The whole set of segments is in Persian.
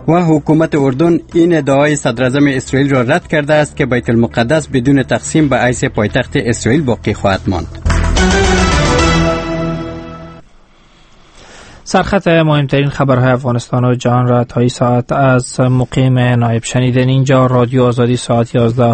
و حکومت اردن این ادعای صدر اعظم اسرائیل را رد کرده است که بیت المقدس بدون تقسیم به حیث پایتخت اسرائیل باقی خواهد ماند. سرخط مهمترین خبرهای افغانستان و جهان را تا این ساعت از مقیم نایب شنیدین. اینجا رادیو آزادی ساعت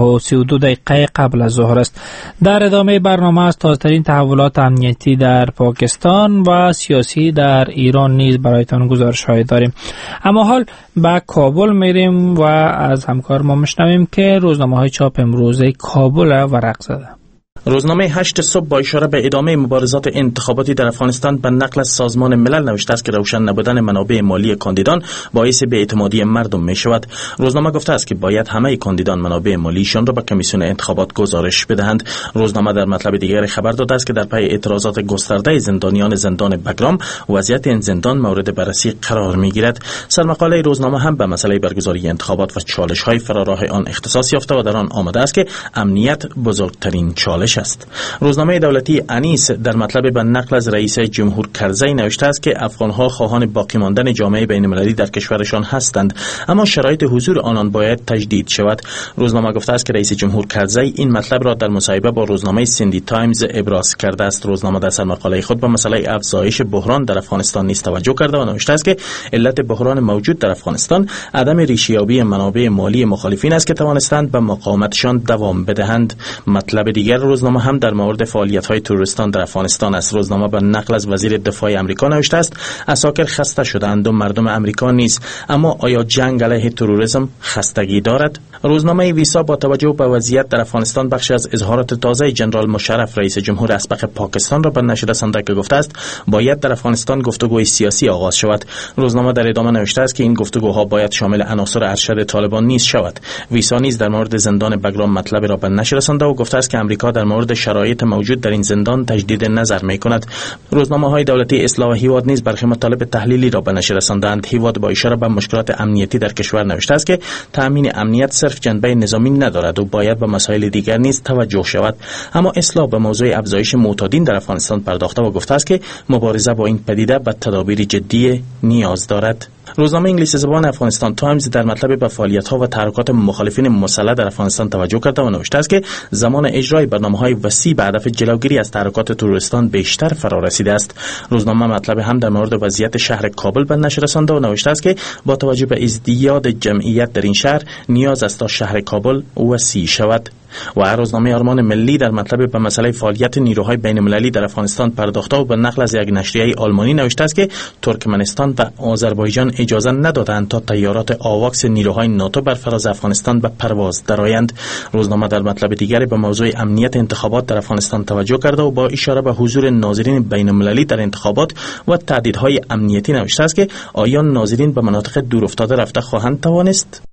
11:32 قبل از ظهر است. در ادامه برنامه از تازه‌ترین تحولات امنیتی در پاکستان و سیاسی در ایران نیز برایتان گزارش‌های داریم. اما حال به کابل میریم و از همکار ما میشنویم که روزنامه‌های چاپ امروزه کابل ورق زده. روزنامه 8 صبح با اشاره به ادامه مبارزات انتخاباتی در افغانستان به نقل از سازمان ملل نوشته است که روشن نبودن منابع مالی کاندیدان باعث بی‌اعتمادی مردم می شود. روزنامه گفته است که باید همه کاندیدان منابع مالیشان را به کمیسیون انتخابات گزارش بدهند. روزنامه در مطلب دیگر خبر داده است که در پی اعتراضات گسترده زندانیان زندان بگرام وضعیت این زندان مورد بررسی قرار می گیرد. سرمقاله روزنامه هم به مسئله برگزاری انتخابات و چالش‌های فراراه آن اختصاص یافته و در آن آمده است که امنیت بزرگترین چالش است. روزنامه دولتی انیس در مطلب به نقل از رئیس جمهور کرزی نوشته است که افغان‌ها خواهان باقی ماندن جامعه بین‌المللی در کشورشان هستند، اما شرایط حضور آنان باید تجدید شود. روزنامه گفته است که رئیس جمهور کرزی این مطلب را در مصاحبه با روزنامه سیندی تایمز ابراز کرده است. روزنامه در سرمقاله خود به مسئله افزایش بحران در افغانستان نیز توجه کرده و نوشته است که علت بحران موجود در افغانستان عدم ریشه‌یابی منابع مالی مخالفین است که توانستند به مقاومتشان دوام بدهند. مطلب دیگر روزنامه هم در مورد فعالیت‌های تروریستان در افغانستان است. روزنامه به نقل از وزیر دفاع آمریکا نوشته است عساکر خسته شدند و مردم آمریکا نیز، اما آیا جنگ علیه تروریسم خستگی دارد؟ روزنامه ویسا با توجه به وضعیت در افغانستان بخش از اظهارات تازه جنرال مشرف رئیس جمهور اسبق پاکستان را به نشر رسانده که گفته است باید در افغانستان گفتگوی سیاسی آغاز شود. روزنامه در ادامه نوشته است که این گفتگوها باید شامل عناصر ارشد طالبان نیز شود. ویسا نیز در مورد زندان بگرام مطلب را به نشر رسانده و گفته است که آمریکا در مورد شرایط موجود در این زندان تجدید نظر می‌کند. روزنامه‌های دولتی اصلاح و هیواد نیز برخی مطالب تحلیلی را به نشر رساندند. هیواد با اشاره به مشکلات امنیتی در کشور نوشته است که تأمین امنیت صرف جنبه نظامی ندارد و باید به مسائل دیگر نیز توجه شود. اما اصلاح به موضوع افزایش معتادین در افغانستان پرداخته و گفته است که مبارزه با این پدیده به تدابیر جدی نیاز دارد. روزنامه انگلیسی زبان افغانستان تایمز در مطلب به فعالیت‌ها و تحرکات مخالفین مسلح در افغانستان توجه کرده و نوشته است که زمان اجرای برنامه‌های وسیع به هدف جلوگیری از تحرکات تروریستان بیشتر فرا رسیده است. روزنامه مطلب هم در مورد وضعیت شهر کابل به نشر رسانده و نوشته است که با توجه به ازدیاد جمعیت در این شهر نیاز است تا شهر کابل وسیع شود. و روزنامه آرمان ملی در مطلب به مسئله فعالیت نیروهای بین‌المللی در افغانستان پرداخته و به نقل از یک نشریه آلمانی نوشته است که ترکمنستان و آذربایجان اجازه ندادند تا طیارات آواکس نیروهای ناتو بر فراز افغانستان به پرواز درآیند. روزنامه در مطلب دیگری به موضوع امنیت انتخابات در افغانستان توجه کرده و با اشاره به حضور ناظرین بین‌المللی در انتخابات و تهدیدهای امنیتی نوشته است که آیا ناظرین به مناطق دورافتاده رفته خواهند توانست؟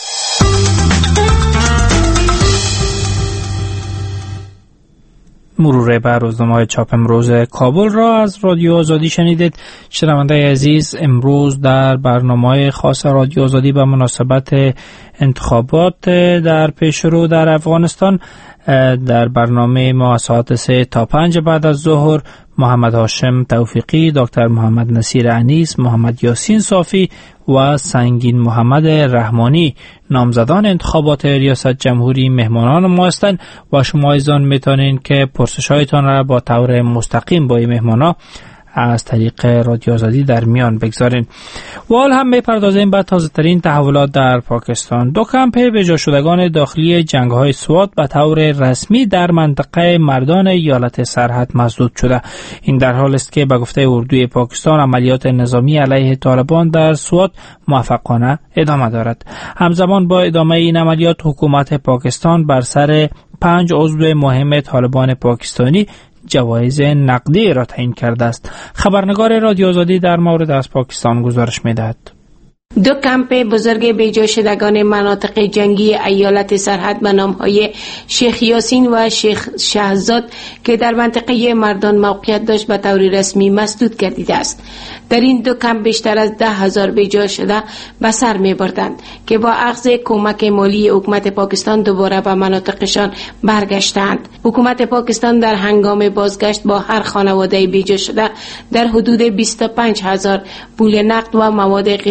مرور بر روزنامه‌های چاپ امروز کابل را از رادیو آزادی شنیدید. شنوندگان عزیز، امروز در برنامه خاص رادیو آزادی به مناسبت انتخابات در پیش رو در افغانستان در برنامه ما ساعت 3 تا 5 بعد از ظهر محمد هاشم توفیقی، دکتر محمد نصیر انیس، محمد یاسین صافی و سنگین محمد رحمانی نامزدان انتخابات ریاست جمهوری مهمانان ما هستند و شما ایزان میتونین که پرسش‌هایتان را با طور مستقیم با این مهمانا از طریق رادیو آزادی در میان بگذارین. و حال هم میپردازیم به تازه ترین تحولات در پاکستان. 2 کمپ به جا شدگان داخلی جنگ‌های سوات به طور رسمی در منطقه مردان ایالت سرحد مسدود شده. این در حال است که به گفته اردوی پاکستان عملیات نظامی علیه طالبان در سوات موفقانه ادامه دارد. همزمان با ادامه این عملیات حکومت پاکستان بر سر 5 عضو مهم طالبان پاکستانی جوایز نقدی را تعیین کرده است. خبرنگار رادیو آزادی در مورد از پاکستان گزارش می‌دهد. 2 کمپ بزرگ بیجا شدگان مناطق جنگی ایالت سرحد به نام‌های شیخ یاسین و شیخ شهزاد که در منطقه مردان موقعیت داشت به طور رسمی مسدود گردیده است. در این 2 کمپ بیشتر از 10,000 بیجا شده به سر می‌بردند که با اخذ کمک مالی حکومت پاکستان دوباره به مناطقشان برگشتند. حکومت پاکستان در هنگام بازگشت با هر خانواده بیجا شده در حدود 25,000 پول نقد و مواد غذایی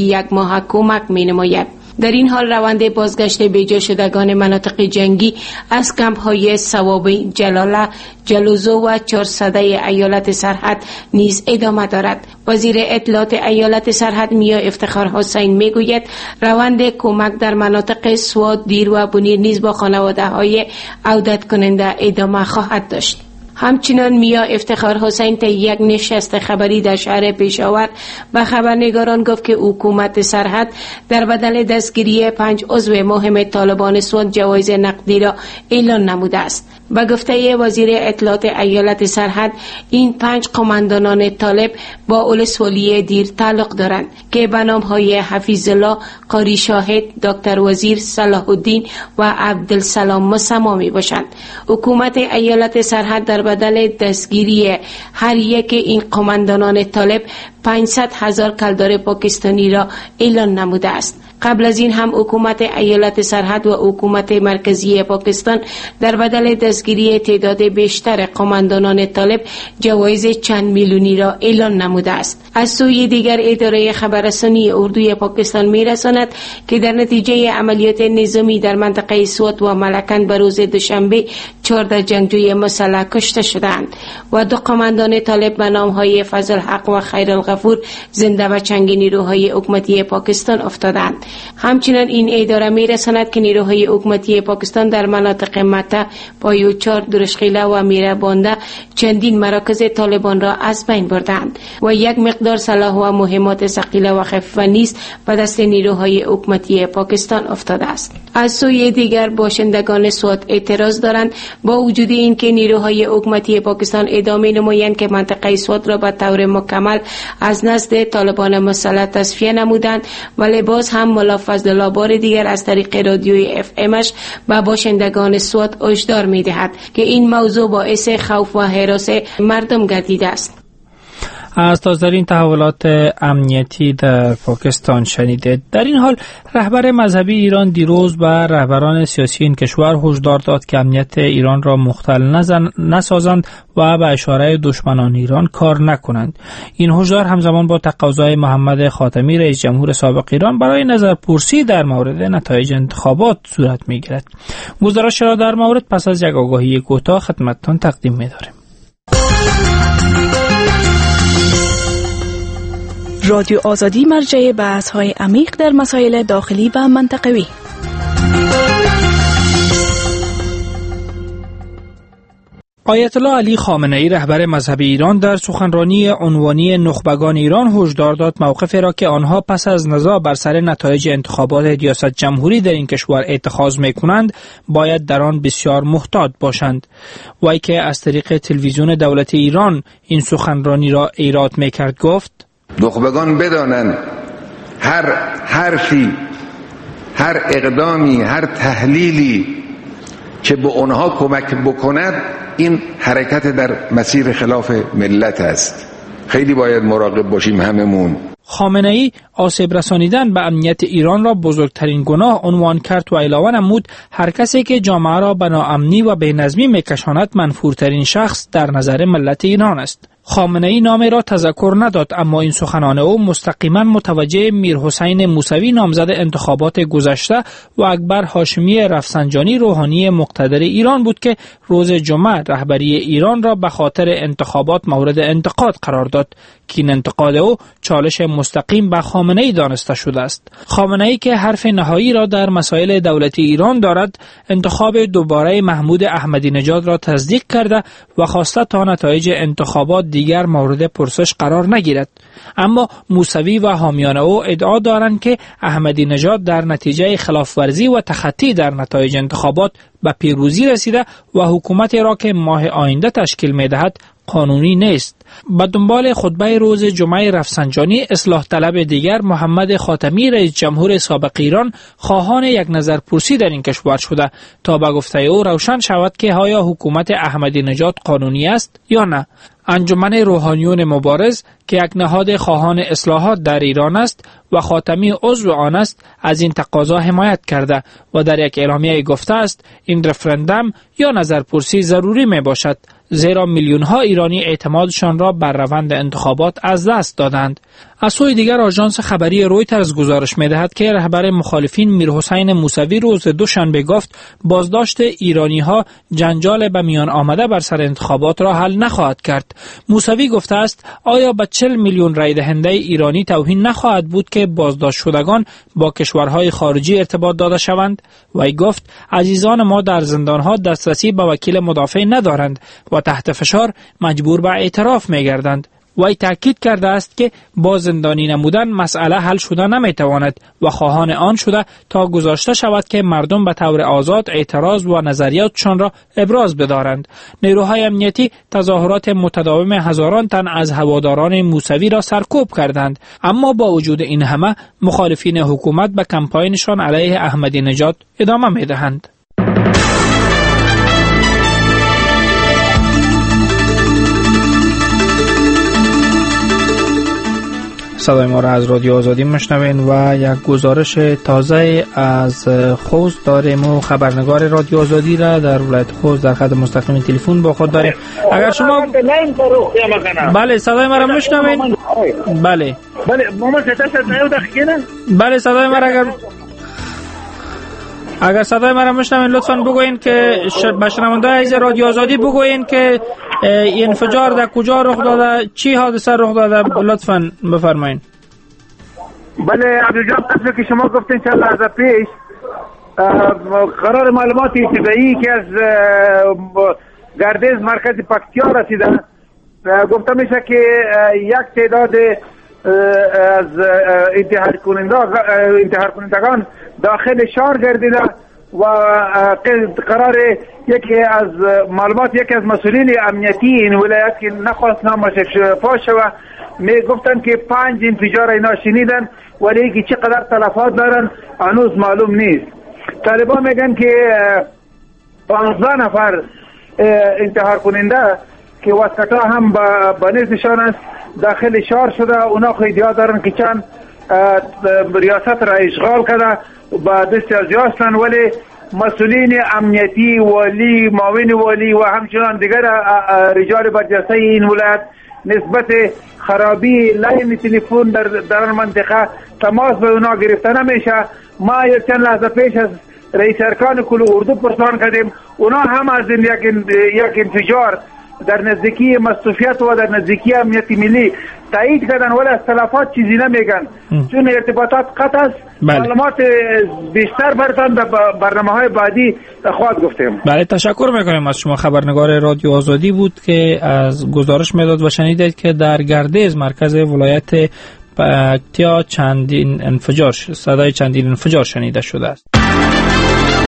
یک ماه کمک می نماید. در این حال روند بازگشت بیجا شدگان مناطق جنگی از کمپ های ثوابی، جلاله، جلوزو و 400 ایالت سرحد نیز ادامه دارد. وزیر اطلاعات ایالت سرحد میا افتخار حسین میگوید روند کمک در مناطق سوات، دیر و بنیر نیز با خانواده های عودت کننده ادامه خواهد داشت. همچنان میا افتخار حسین تا یک نشست خبری در شهر پشاور به خبرنگاران گفت که حکومت سرحد در بدل دستگیری 5 عضو مهم طالبان سوات جوایز نقدی را اعلان نموده است. به گفته وزیر اطلاعات ایالت سرحد، این 5 قماندانان طالب با ولسوالی دیر تعلق دارند که به نام‌های حفیظ الله، قاری شاهد، دکتر وزیر، صلاح الدین و عبدالسلام مسما میباشند. حکومت ایالت سرحد در بدل دستگیری هر یک این قماندانان طالب 500,000 کلدار پاکستانی را اعلان نموده است. قبل از این هم حکومت ایالت سرحد و حکومت مرکزی پاکستان در بدل دستگیری تعداد بیشتر قماندانان طالب جوایز چند میلیونی را اعلان نموده است. از سوی دیگر اداره خبررسانی اردوی پاکستان میرساند که در نتیجه عملیات نظامی در منطقه سوات و ملکند به روز دوشنبه 14 جنگجوی مسلح کشته شدند و 2 قماندان طالب به نام‌های فضل حق و خیر الغفور زنده و چنگ نیروهای حکومتی پاکستان افتادند. همچنین این اداره میرساند که نیروهای حکومتی پاکستان در مناطق مته، پایوچار، درشقیله و میربانده چندین مراکز طالبان را از بین بردند و یک مقدار سلاح و مهمات ثقیله و خفیفه نیز به دست نیروهای حکومتی پاکستان افتاده است. از سوی دیگر باشندگان سوات اعتراض دارند با وجود اینکه نیروهای حکومتی پاکستان ادامه نمایند که منطقه سوات را به طور مکمل از نزد طالبان مسلح تصفیه نمودند، ولی باز هم ملا فضل الله بار دیگر از طریق رادیوی اف امش به باشندگان سوات هشدار می‌دهد که این موضوع باعث خوف و هراس مردم گردیده است. از تازه‌ترین تحولات امنیتی در پاکستان شنیدید. در این حال رهبر مذهبی ایران دیروز به رهبران سیاسی این کشور هشدار داد که امنیت ایران را مختل نسازند و به اشاره دشمنان ایران کار نکنند. این هشدار همزمان با تقاضای محمد خاتمی رئیس جمهور سابق ایران برای نظرپرسی در مورد نتایج انتخابات صورت می‌گیرد. گزارش را در مورد پس از یک آگاهی کوتاه خدمتتان تقدیم می‌داریم. رادیو آزادی مرجع بحث‌های عمیق در مسائل داخلی و منطقوی. آیت الله علی خامنه‌ای رهبر مذهبی ایران در سخنرانی عنوانی نخبگان ایران هشدار داد موقفی را که آنها پس از نزاع بر سر نتایج انتخابات ریاست جمهوری در این کشور اتخاذ می‌کنند باید در آن بسیار محتاط باشند. وی که از طریق تلویزیون دولت ایران این سخنرانی را ایراد می‌کرد گفت: نخبگان بدانند هر حرفی، هر اقدامی، هر تحلیلی که به آنها کمک بکند این حرکت در مسیر خلاف ملت است. خیلی باید مراقب باشیم هممون. خامنه‌ای آسیب رسانیدن به امنیت ایران را بزرگترین گناه عنوان کرد و علاوه نمود هر کسی که جامعه را به ناامنی و بی‌نظمی می‌کشاند منفورترین شخص در نظر ملت ایران است. خامنه‌ای نام را تذکر نداد، اما این سخنان او مستقیما متوجه میرحسین موسوی نامزد انتخابات گذشته و اکبر هاشمی رفسنجانی روحانی مقتدر ایران بود که روز جمعه رهبری ایران را به خاطر انتخابات مورد انتقاد قرار داد که این انتقاد او چالش مستقیم به خامنه‌ای دانسته شده است. خامنه‌ای که حرف نهایی را در مسائل دولتی ایران دارد، انتخاب دوباره محمود احمدی نژاد را تصدیق کرده و خواسته تا نتایج انتخابات دیگر مورد پرسش قرار نگیرد. اما موسوی و حامیان او ادعا دارند که احمدی نژاد در نتیجه خلافورزی و تخطی در نتایج انتخابات به پیروزی رسیده و حکومتی را که ماه آینده تشکیل می‌دهد قانونی نیست. به دنبال خطبه روز جمعه رفسنجانی، اصلاح طلب دیگر محمد خاتمی رئیس جمهور سابق ایران خواهان یک نظرپرسی در این کشور شده تا به گفته او روشن شود که آیا حکومت احمدی نژاد قانونی است یا نه. انجمن روحانیون مبارز که یک نهاد خواهان اصلاحات در ایران است و خاتمی عضو آن است، از این تقاضا حمایت کرده و در یک اعلامیه گفته است این رفرندم یا نظرپرسی ضروری می باشد، زیرا میلیون‌ها ایرانی اعتمادشان را بر روند انتخابات از دست دادند. از سوی دیگر آژانس خبری رویترز گزارش می‌دهد که رهبر مخالفین میرحسین موسوی روز دوشنبه گفت بازداشت ایرانی‌ها جنجال به میان آمده بر سر انتخابات را حل نخواهد کرد. موسوی گفته است آیا به 40 میلیون رای دهنده ایرانی توهین نخواهد بود که بازداشت شدگان با کشورهای خارجی ارتباط داده شوند؟ وی گفت عزیزان ما در زندان‌ها دسترسی به وکیل مدافع ندارند و تحت فشار مجبور به اعتراف می‌گردند. وی تاکید کرده است که با زندانی نمودن مسئله حل شده نمیتواند و خواهان آن شده تا گذاشته شود که مردم به طور آزاد اعتراض و نظریاتشان را ابراز بدارند. نیروهای امنیتی تظاهرات متداوم هزاران تن از هواداران موسوی را سرکوب کردند، اما با وجود این همه مخالفین حکومت به کمپاینشان علیه احمدی نژاد ادامه میدهند. صدای ما را از رادیو آزادی میشنوین و یک گزارش تازه از خوست داریم و خبرنگار رادیو آزادی را در ولایت خوست در خط مستقیم تلفن با خود داریم. اگر شما بله صدای ما را میشنوین؟ بله بله صدای ما را اگر صدای ما را میشنوین لطفاً بگوین که به شنونده‌های عزیز رادیو آزادی بگوین که این انفجار در کجا رخ داده، چی حادثه رخ داده، لطفاً بفرمایید. بله عبدالجان، قبل که شما گفتین چند لحظه پیش قرار معلومات ابتدایی که از گردیز مرکز پکتیا رسیده گفته میشه که یک تعداد از انتحار کنندگان داخل شهر گردیده و قرار یکی از مسئولین امنیتی این ولایت که نخواست نامش فاش شود می گفتن که 5 انفجار اینا شنیدن ولی که چقدر تلفات دارن هنوز معلوم نیست. طالبان میگن که 15 نفر انتحار کننده که واسطا هم با نزدشان است داخل شهر شده. اونا خو ادعا دارن که چند ریاست را اشغال کرده با دست از یاستن، ولی مسئولین امنیتی ولی معاون ولی و همچنان دیگر رجال برجسته این ولایت نسبت خرابی لاین تلفن در منطقه تماس به اونا گرفته نمیشه. ما یک چند لحظه پیش از رئیس ارکان کل اردو پرسان کردیم، اونا هم از یک انفجار در نزدیکی مصطفیت و در نزدیکی امنیت ملی تایید کردن ولی از تلفات چیزی نمیگن چون ارتباطات قطع است. معلومات بیشتر برتان در برنامه‌های بعدی خواهد گفتیم. بله تشکر میکنیم از شما. خبرنگار رادیو آزادی بود که از گزارش میداد و شنیدید که در گردیز مرکز ولایت پکتیا صدای چندین انفجار شنیده شده است.